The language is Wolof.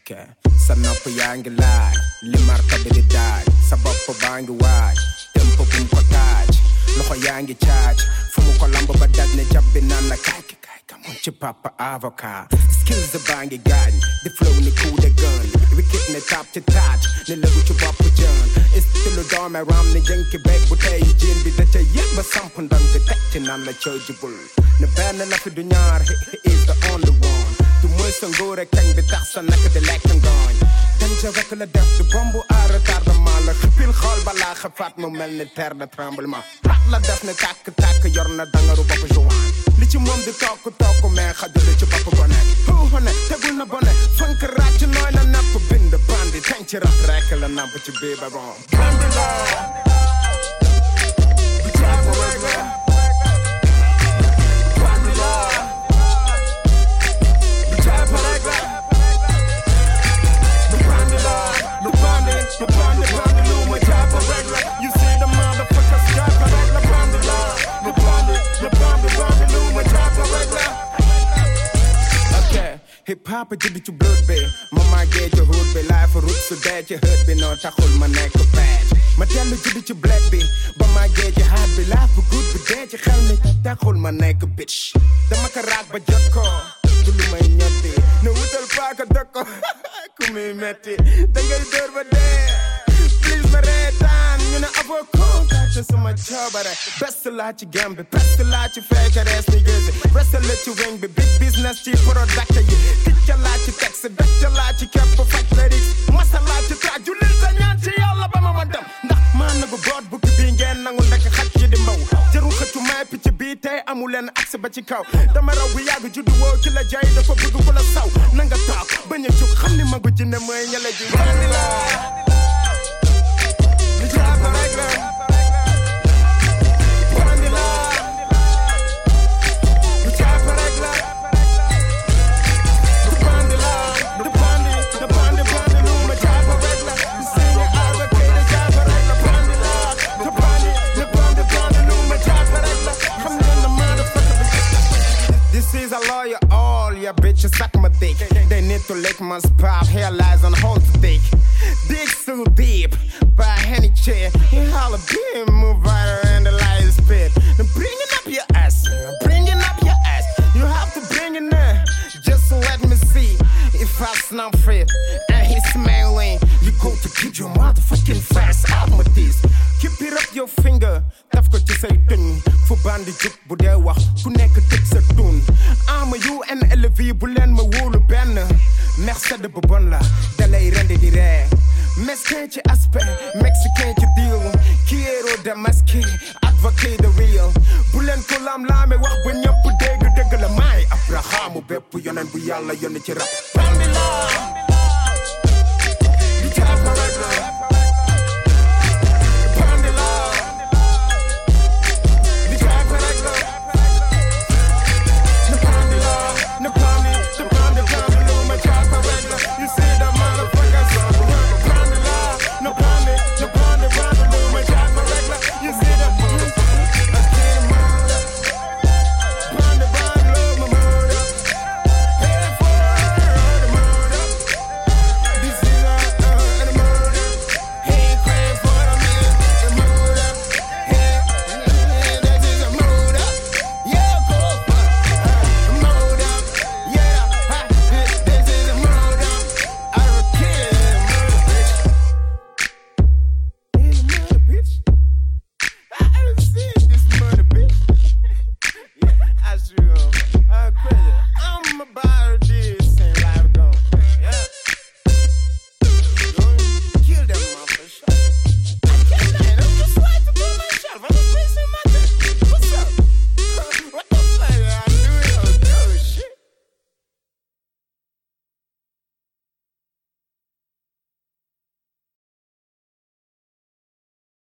Okay. Sa nopp yaa ngi laaj li marka bi di daaj sa bopp baa ngi waaj tempo bu mu ko taaj loxo yaa ngi caaj fu mu ko lamb ba daj ne jabbi naan la kaay kamoon ci papa avocat skills baa ngi gaañ di flow ni coup de gun wicked ne tap ci taaj ne lëgu ci bopp jën istilu doome ram ni jënki beeg bu tey jiin bi da ca yëg ba samp ndang bi teg ci naan la coojibul ne benn la fi du ñaar he is the only one du mooy sa ngóor ak kañ bi tax sa nakk di lekk ngooñ dañ ca rek la def du bombu à retardement la xipil xool balaa xafaat mu mel ni terre de tremblement rat la def ne tàkk yor na dangaru bopp jouan li ci moom di took mais xajul ci bopp gone xuuxone tegul na bone fënk ràcc nooy na napp bind bandi tañ ci rap rek la namp ci bii ba bon bandi la bu jaabu rek la bandi la bu jaabu rek la bu bandi la lu bandi lu ma jaabu rek la you see the motherfuckers jaabu rek la bandi la lu bandi lu ma jaabu rek la hip hop jibbi ci blood bi ma màggee ci hood bi life root su dee ci hët bi noo taxul ma nekk bad ma tellu jibbi ci black bi ba màggee ci hard bi life bu good bi dee ci xel mi taxul ma nekk bitch dama ko raag ba jot ko du lu may ñetti ne wutal paaka dëkk ko ku muy metti dangay dóor ba dee please ma reetaan ñu ne avocat ci sama coobare best laa ci gambi best laa ci fekk rees ni gësi rest la ci weñ bi big business ci product yi ticca laa ci texte becca laa ci kepp faj lyrics masa laa ci track julil sa ñaan ci yàlla ba ma dem ndax maa nagu boot bukki bii ngeen nangu ndek xaj ci di mbaw jarul xëccu may picc bii tey amu leen accès ba ci kaw dama raw bu yàgg juddu woo ki la jay dafa bëgg ku la saw nanga toog bañ a jóg xam ni magu jinne mooy ñala ji bandi la li jaaba rek la bandi la li jaaba rek la bandi lu ma jaaba rek la you see the advocate jaaba rek la bandi la lu ma jaaba rek la xam ngeen na motherfucker this is a lawyer all ya bitches suck my dick they need to lick my spot hair lies on hold the dick dick so deep by any chair you holla beam move right around the light spit now bringing up your ass you have to bring it in just let me see if I snap fit and he's smiling you go to keep your motherfucking fast out with this keep it up your finger daf ko ci say tuñ fu bandi jub bu dee wax ku nekk tëj sa tun ama UNLV bu leen ma wóolu benn Mercedes bu bon la dalay rendi di ree mesquin ci aspect mexicain ci deal Quiero démasqué advocate the real bu leen ko laam-laame wax ba ñëpp dégg la maay Abrahamu bépp yoneen bu yàlla yónni ci rap bandi la li jaaba rek la